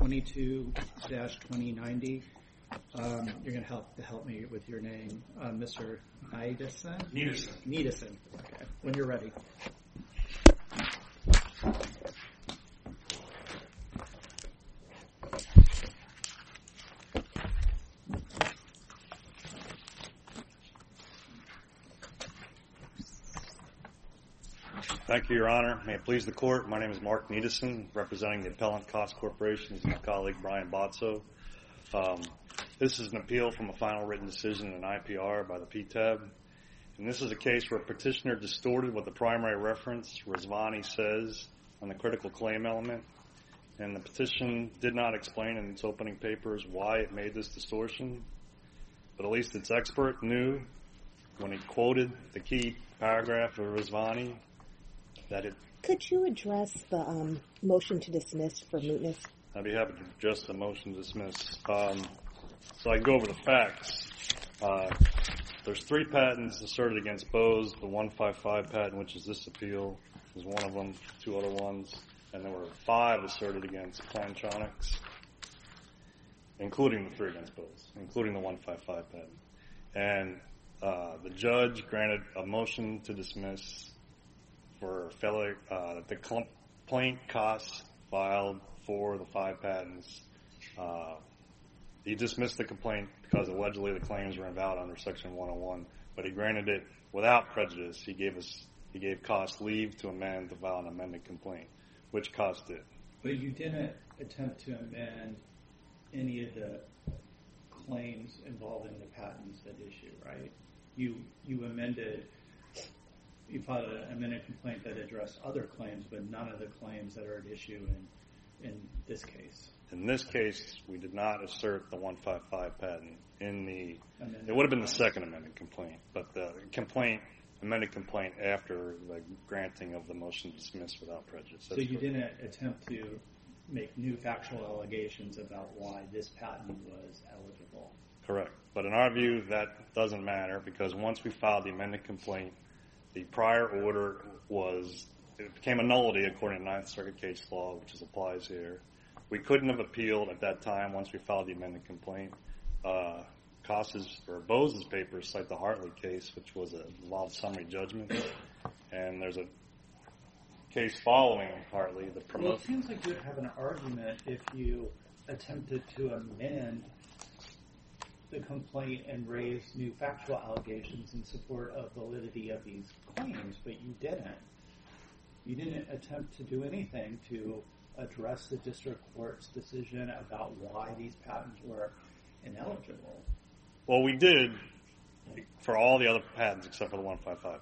22-2090. You're going to help me with your name, Mr. Nidesen? Nidesen. Okay. When you're ready. Thank you, Your Honor. May it please the Court, my name is Mark Nidesen, representing the Appellant Cost Corporation. This is my colleague, Brian Botso. This is an appeal from a final written decision in IPR by the PTAB. And this is a case where a petitioner distorted what the primary reference, Rizvani, says on the critical claim element. And the petition did not explain in its opening papers why it made this distortion. But at least its expert knew when he quoted the key paragraph of Rizvani that it... Could you address the motion to dismiss for mootness? I'd be happy to address the motion to dismiss. So I can go over the facts. There's 3 patents asserted against Bose. The 155 patent, which is this appeal, is one of them, 2 other ones. And there were 5 asserted against Plantronics, including the 3 against Bose, including the 155 patent. And the judge granted a motion to dismiss for failure, the complaint costs filed for the 5 patents. He dismissed the complaint because allegedly the claims were invalid under Section 101, but he granted it without prejudice. He gave cost leave to amend to file an amended complaint, which cost did. But you didn't attempt to amend any of the claims involving the patents at issue, right? You filed an amended complaint that addressed other claims, but none of the claims that are at issue in this case. In this case, we did not assert the 155 patent it would have been the second amended complaint, but the amended complaint after the granting of the motion to dismiss without prejudice. So you didn't attempt to make new factual allegations about why this patent was eligible? Correct. But in our view, that doesn't matter because once we filed the amended complaint, the prior order became a nullity according to Ninth Circuit case law, which applies here. We couldn't have appealed at that time once we filed the amended complaint. Bose's papers cite the Hartley case, which was involved summary judgment, and there's a case following Hartley. Well, it seems like you'd have an argument if you attempted to amend the complaint and raise new factual allegations in support of validity of these claims, but you didn't. You didn't attempt to do anything to address the district court's decision about why these patents were ineligible. Well, we did for all the other patents except for the 155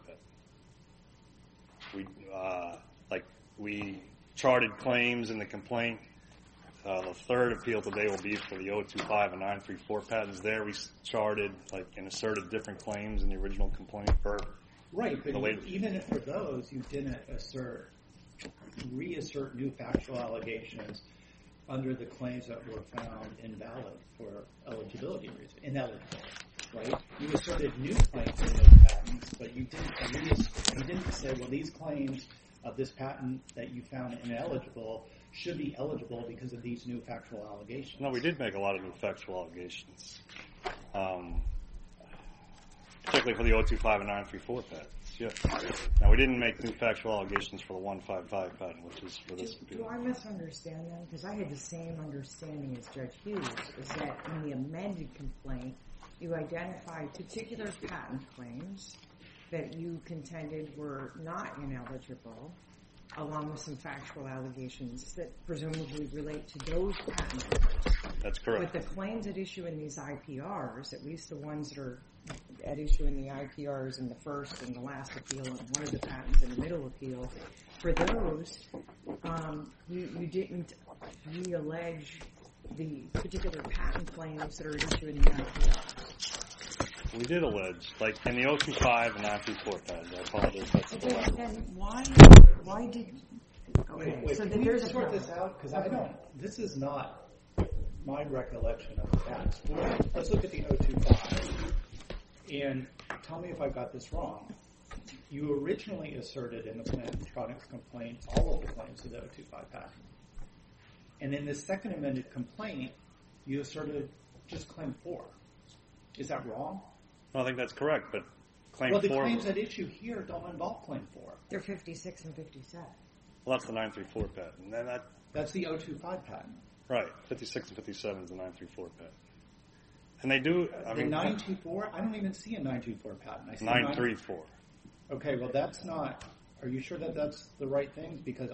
patent. We charted claims in the complaint. The third appeal today will be for the 025 and 934 patents. There we charted and asserted different claims in the original complaint. Right, but even for those, you didn't reassert new factual allegations under the claims that were found invalid for eligibility reasons. Ineligible, right? You asserted new claims in those patents, but you didn't say, well, these claims of this patent that you found ineligible should be eligible because of these new factual allegations. No, we did make a lot of new factual allegations, particularly for the 025 and 934 patents. Yes. Now, we didn't make new factual allegations for the 155 patent, which is for this appeal. Do I misunderstand that? Because I had the same understanding as Judge Hughes, is that in the amended complaint, you identified particular patent claims that you contended were not ineligible, along with some factual allegations that presumably relate to those patent claims. That's correct. But the claims at issue in these IPRs, at least the ones that are at issue in the IPRs in the first and the last appeal and one of the patents in the middle appeal, for those, you didn't re-allege the particular patent claims that are at issue in the IPRs. We did allege, like in the 025 and 934 patents. I apologize. That's the last one. Then why did... Okay, wait, so can then we there's a sort this out? Because this is not my recollection of the facts. Let's look at the 025 and tell me if I got this wrong. You originally asserted in the Plantronics complaint all of the claims of the 025 patent. And in the second amended complaint, you asserted just claim 4. Is that wrong? Well, I think that's correct, but claim Well, the 4... claims at issue here don't involve claim 4. They're 56 and 57. Well, that's the 934 patent. And then That's the 025 patent. right, 56 and 57 is the 934 patent. And they do... The 924, I don't even see a 924 patent. I see 934. Okay, well, that's not... Are you sure that that's the right thing? Because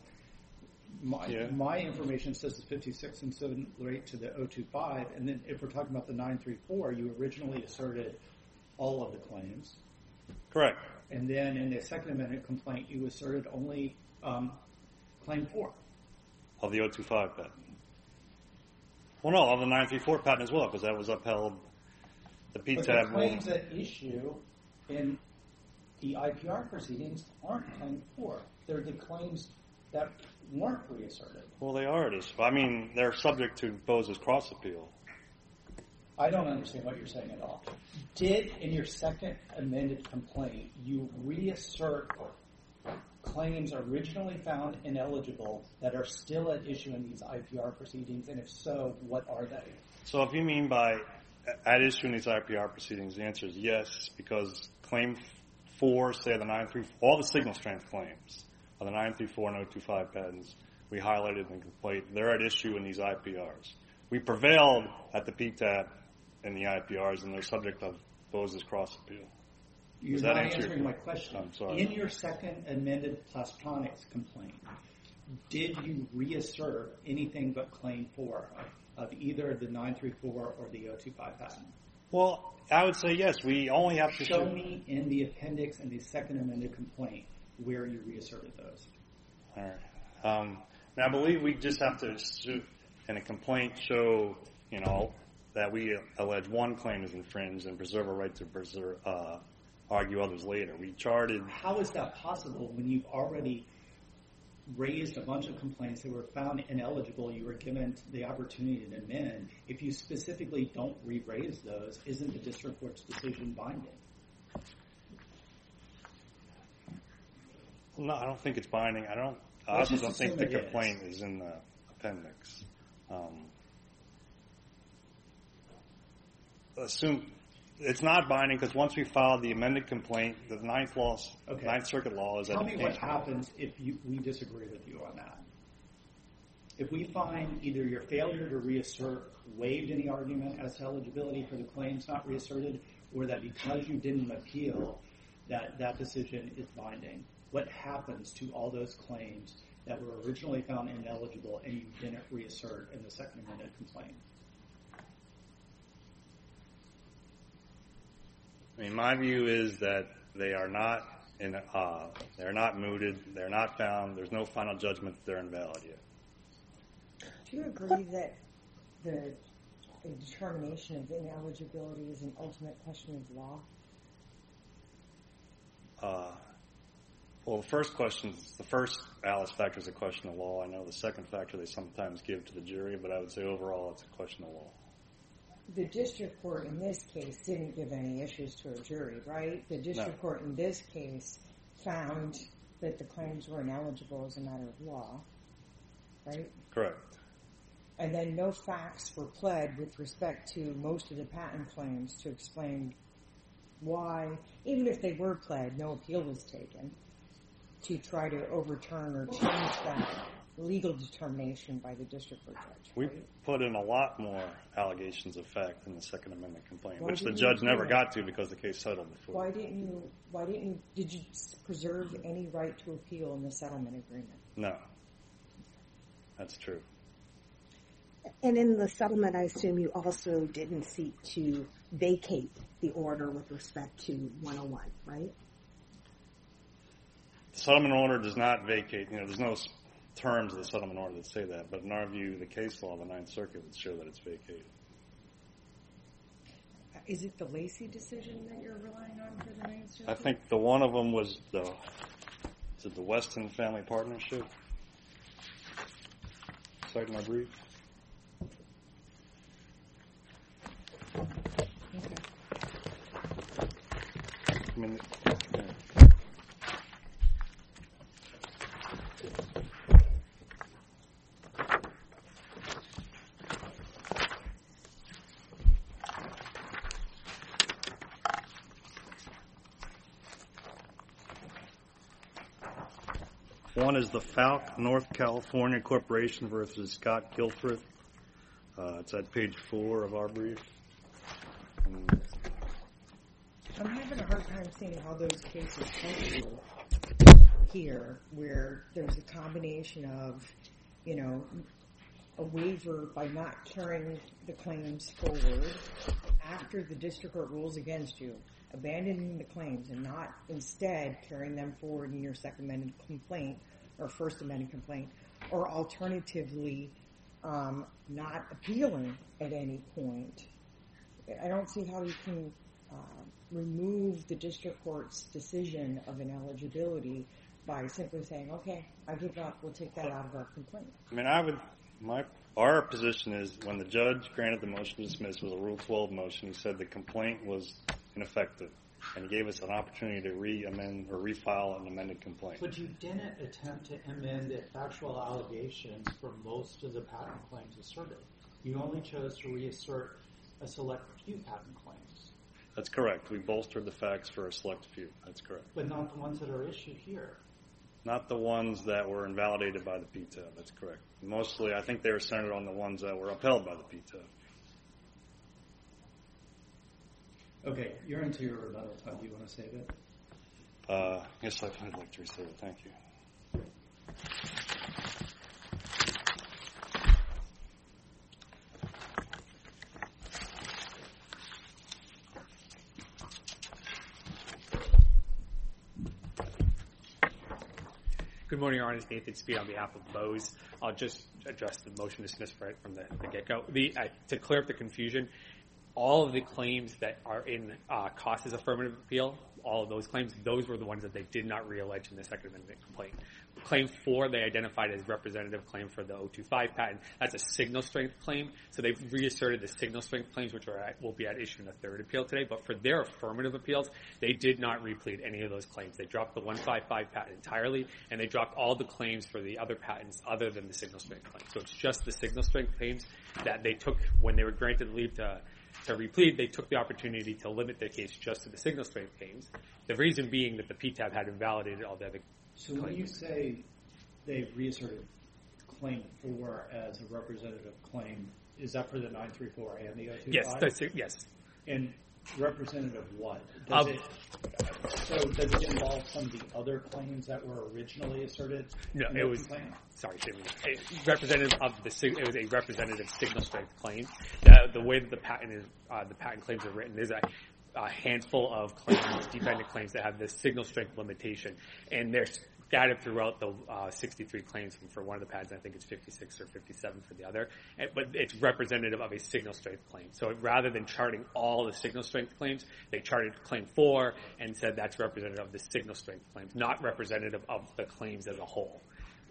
my information says it's 56 and 7 relate to the 025, and then if we're talking about the 934, you originally asserted all of the claims. Correct. And then in the second amendment complaint, you asserted only claim 4. Of the 025 patent. Well, no, of the 934 patent as well, because that was upheld. The But the PTAB... claims at issue in the IPR proceedings aren't claim 4. They're the claims that weren't reasserted. Well, they are. I mean, they're subject to Bose's cross appeal. I don't understand what you're saying at all. Did, in your second amended complaint, you reassert claims originally found ineligible that are still at issue in these IPR proceedings? And if so, what are they? So if you mean by at issue in these IPR proceedings, the answer is yes, because claim 4, say the 934, all the signal strength claims of the 934 and 025 patents, we highlighted in the complaint, they're at issue in these IPRs. We prevailed at the PTAB in the IPRs, and they're subject of Bose's cross appeal. You're not answering my question. I'm sorry. In your second amended Plastronics complaint, did you reassert anything but claim 4 of either the 934 or the 025 patent? Well, I would say yes. We only have to show me in the appendix in the second amended complaint where you reasserted those. All right. Now, I believe we just have to, in a complaint, show, that we allege one claim is infringed and preserve a right to argue others later. We charted... How is that possible when you've already raised a bunch of complaints that were found ineligible, you were given the opportunity to amend? If you specifically don't re-raise those, isn't the district court's decision binding? No, I don't think it's binding. I also don't think the complaint is in the appendix. Assume it's not binding because once we filed the amended complaint, the Ninth Circuit law is... Tell me what happens if we disagree with you on that. If we find either your failure to reassert waived any argument as to eligibility for the claims not reasserted, or that because you didn't appeal, that decision is binding, what happens to all those claims that were originally found ineligible and you didn't reassert in the second amended complaint? I mean, my view is that they are not they're not mooted, they're not found, there's no final judgment that they're invalid yet. Do you agree that the determination of ineligibility is an ultimate question of law? Well, the first Alice factor is a question of law. I know the second factor they sometimes give to the jury, but I would say overall it's a question of law. The district court in this case didn't give any issues to a jury, right? The district court in this case found that the claims were ineligible as a matter of law, right? Correct. And then no facts were pled with respect to most of the patent claims to explain why, even if they were pled, no appeal was taken to try to overturn or change that legal determination by the district court judge. We put in a lot more allegations of fact in the Second Amendment complaint, which the judge never got to because the case settled before. Did you preserve any right to appeal in the settlement agreement? No. That's true. And in the settlement, I assume you also didn't seek to vacate the order with respect to 101, right? The settlement order does not vacate. There's no terms of the settlement order that say that, but in our view, the case law of the Ninth Circuit would show that it's vacated. Is it the Lacey decision that you're relying on for the Ninth Circuit? I think the one of them was the Weston Family Partnership. Cited in my brief. One is the Falk North California Corporation versus Scott Guilford. It's at page 4 of our brief. I'm having a hard time seeing how those cases help you here, where there's a combination of, a waiver by not carrying the claims forward after the district court rules against you, abandoning the claims and not instead carrying them forward in your second amended complaint or first amended complaint, or alternatively not appealing at any point. I don't see how you can remove the district court's decision of ineligibility by simply saying, okay, I give up, we'll take that out of our complaint. I mean, our position is when the judge granted the motion to dismiss was a Rule 12 motion, he said the complaint was ineffective, and he gave us an opportunity to re-amend or refile an amended complaint. But you didn't attempt to amend the factual allegations for most of the patent claims asserted. You only chose to reassert a select few patent claims. That's correct. We bolstered the facts for a select few. That's correct. But not the ones that are issued here. Not the ones that were invalidated by the PTAB. That's correct. Mostly, I think they were centered on the ones that were upheld by the PTAB. Okay, you're into your rebuttal time. Do you want to save it? Yes, I'd like to restate it. Thank you. Good morning, Your Honor. It's Nathan Speed on behalf of Bose. I'll just address the motion to dismiss right from the get-go. To clear up the confusion, all of the claims that are in Costa's affirmative appeal, all of those claims, those were the ones that they did not reallege in the second amendment complaint. Claim 4, they identified as representative claim for the 025 patent. That's a signal strength claim. So they've reasserted the signal strength claims, which will be at issue in the third appeal today. But for their affirmative appeals, they did not replead any of those claims. They dropped the 155 patent entirely, and they dropped all the claims for the other patents other than the signal strength claim. So it's just the signal strength claims that they took when they were granted leave to replead. They took the opportunity to limit their case just to the signal strength claims. The reason being that the PTAB had invalidated all the other So when you say they've reasserted Claim 4 as a representative claim, is that for the 934 and the 025? Yes. And representative what? Does it involve some of the other claims that were originally asserted? No, it was. Sorry, representative of it was a representative signal strength claim. The way that the patent claims are written, there's a handful of claims, dependent claims that have this signal strength limitation, and they're scattered throughout the 63 claims for one of the patents. I think it's 56 or 57 for the other, but it's representative of a signal strength claim. So rather than charting all the signal strength claims, they charted Claim 4 and said that's representative of the signal strength claims, not representative of the claims as a whole.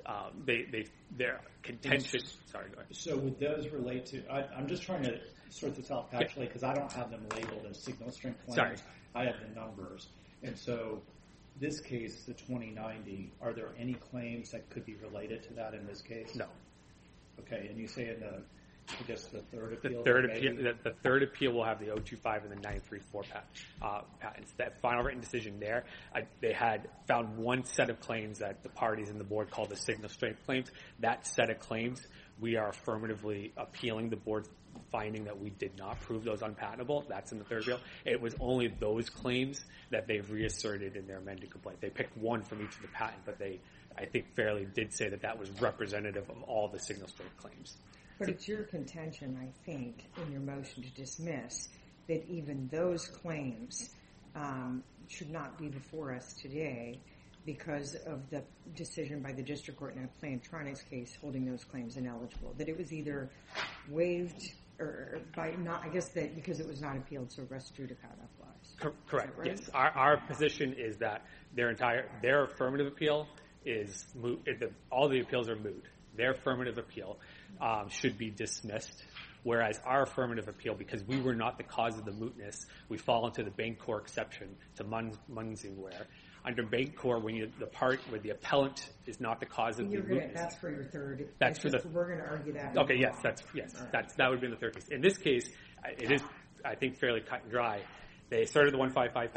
They're contentious. Sorry, go ahead. So would those relate to? I'm just trying to sort this out factually because I don't have them labeled as signal strength claims. Sorry. I have the numbers, and so this case, the 2090. Are there any claims that could be related to that in this case? No. Okay, and you say in the third appeal. The third appeal will have the 025 and the 934 patents. That final written decision there, they had found one set of claims that the parties in the board called the signal strength claims. That set of claims, we are affirmatively appealing the board's finding that we did not prove those unpatentable. That's in the third appeal. It was only those claims that they've reasserted in their amended complaint. They picked one from each of the patent, but they, I think, fairly did say that that was representative of all the signal strength claims. But it's your contention, I think, in your motion to dismiss, that even those claims should not be before us today because of the decision by the district court in a Plantronics case holding those claims ineligible. That it was either waived or by not, I guess that because it was not appealed, so res judicata applies. Correct. Right? Yes. Our position is that their affirmative appeal is moot. All the appeals are moot. Their affirmative appeal should be dismissed, whereas our affirmative appeal, because we were not the cause of the mootness, we fall into the Bancorp exception to Munsingware. Under Bancorp, when the part where the appellant is not the cause of the mootness. That's for your third. That's for we're going to argue that. Okay. Yes. That would be in the third case. In this case, it is, I think, fairly cut and dry. They started the 155 patent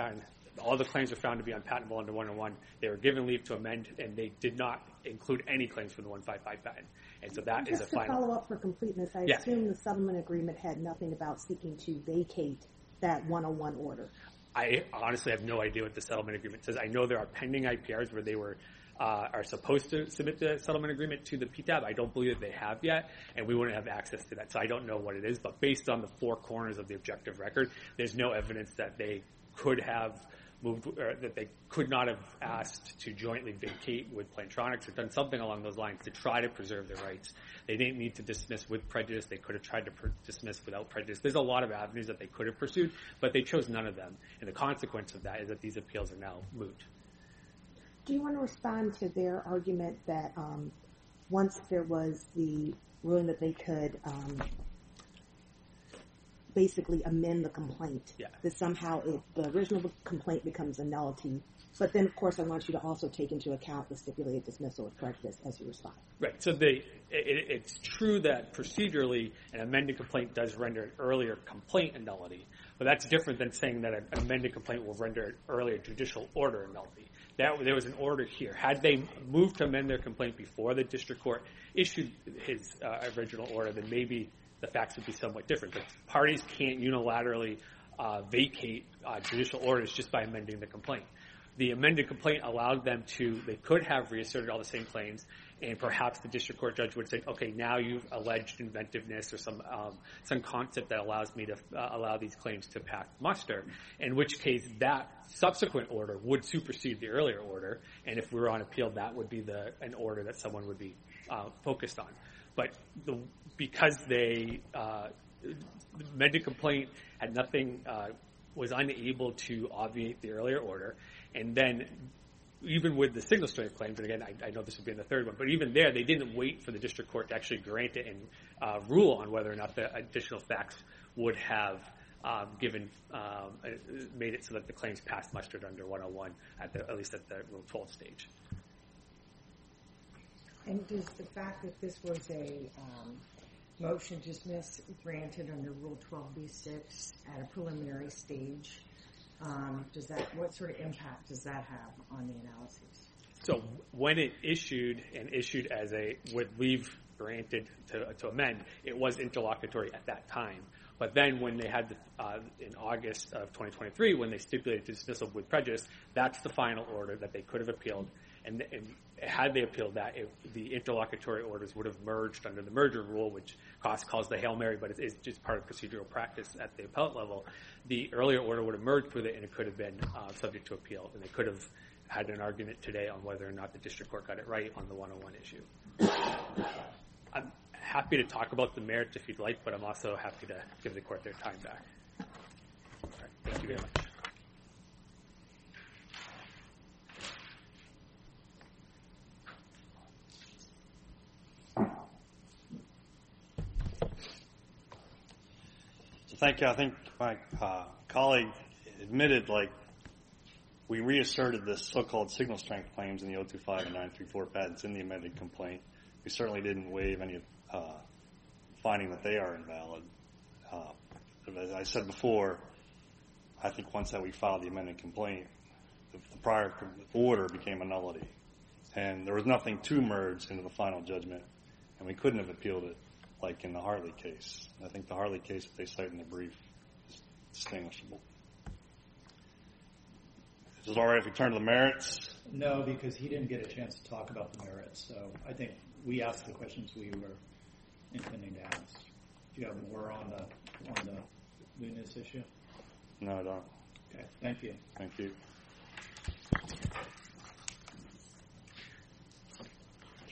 all the claims were found to be unpatentable under 101. They were given leave to amend, and they did not include any claims for the 155 patent. And so that is a Just to final. follow up for completeness, I Yeah. assume the settlement agreement had nothing about seeking to vacate that 101 order. I honestly have no idea what the settlement agreement says. I know there are pending IPRs where they are supposed to submit the settlement agreement to the PTAB. I don't believe that they have yet, and we wouldn't have access to that. So I don't know what it is, but based on the four corners of the objective record, there's no evidence that they could have moved, or that they could not have asked to jointly vacate with Plantronics or done something along those lines to try to preserve their rights. They didn't need to dismiss with prejudice. They could have tried to dismiss without prejudice. There's a lot of avenues that they could have pursued, but they chose none of them. And the consequence of that is that these appeals are now moot. Do you want to respond to their argument that once there was the ruling that they could basically amend the complaint, that somehow the original complaint becomes a nullity? But then, of course, I want you to also take into account the stipulated dismissal of prejudice as you respond. Right. So it's true that procedurally an amended complaint does render an earlier complaint a nullity, but that's different than saying that an amended complaint will render an earlier judicial order a nullity. There was an order here. Had they moved to amend their complaint before the district court issued his original order, then maybe the facts would be somewhat different. But parties can't unilaterally vacate judicial orders just by amending the complaint. The amended complaint allowed them they could have reasserted all the same claims, and perhaps the district court judge would say, okay, now you've alleged inventiveness or some concept that allows me to allow these claims to pass muster, in which case that subsequent order would supersede the earlier order, and if we were on appeal, that would be an order that someone would be focused on. But because the amended complaint had nothing, was unable to obviate the earlier order, and then even with the signal strength claims, and again, I know this would be in the third one, but even there, they didn't wait for the district court to actually grant it and rule on whether or not the additional facts would have made it so that the claims passed mustered under 101, at least at the Rule 12 stage. And does the fact that this was a motion to dismiss granted under Rule 12b-6 at a preliminary stage, what sort of impact does that have on the analysis? So when it issued as with leave granted to amend, it was interlocutory at that time. But then when they had in August of 2023, when they stipulated dismissal with prejudice, that's the final order that they could have appealed. And had they appealed that, the interlocutory orders would have merged under the merger rule, which Cost calls the Hail Mary, but it's just part of procedural practice at the appellate level. The earlier order would have merged with it, and it could have been subject to appeal. And they could have had an argument today on whether or not the district court got it right on the 101 issue. I'm happy to talk about the merits if you'd like, but I'm also happy to give the court their time back. All right, thank you very much. Thank you. I think my colleague admitted, we reasserted this so-called signal strength claims in the 025 and 934 patents in the amended complaint. We certainly didn't waive any finding that they are invalid. As I said before, I think once that we filed the amended complaint, the prior order became a nullity. And there was nothing to merge into the final judgment, and we couldn't have appealed it like in the Hartley case. I think the Hartley case that they cite in the brief is distinguishable. Is it all right if we turn to the merits? No, because he didn't get a chance to talk about the merits. So I think we asked the questions we were intending to ask. Do you have more on the mootness issue? No, I don't. Okay, thank you. Thank you.